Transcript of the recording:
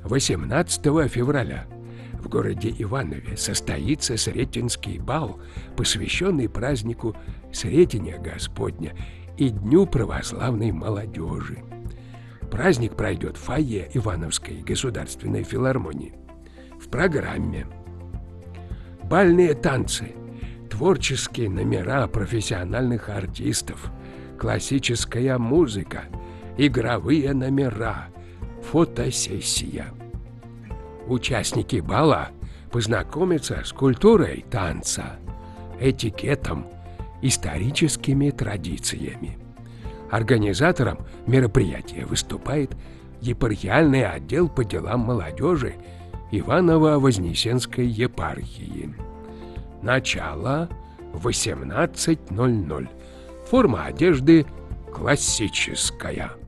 18 февраля в городе Иванове состоится Сретенский бал, посвященный празднику Сретения Господня и Дню православной молодежи. Праздник пройдет в фойе Ивановской государственной филармонии. В программе бальные танцы, творческие номера профессиональных артистов, классическая музыка, игровые номера, фотосессия. Участники бала познакомятся с культурой танца, этикетом, историческими традициями. Организатором мероприятия выступает епархиальный отдел по делам молодежи Иваново-Вознесенской епархии. Начало 18:00. Форма одежды классическая.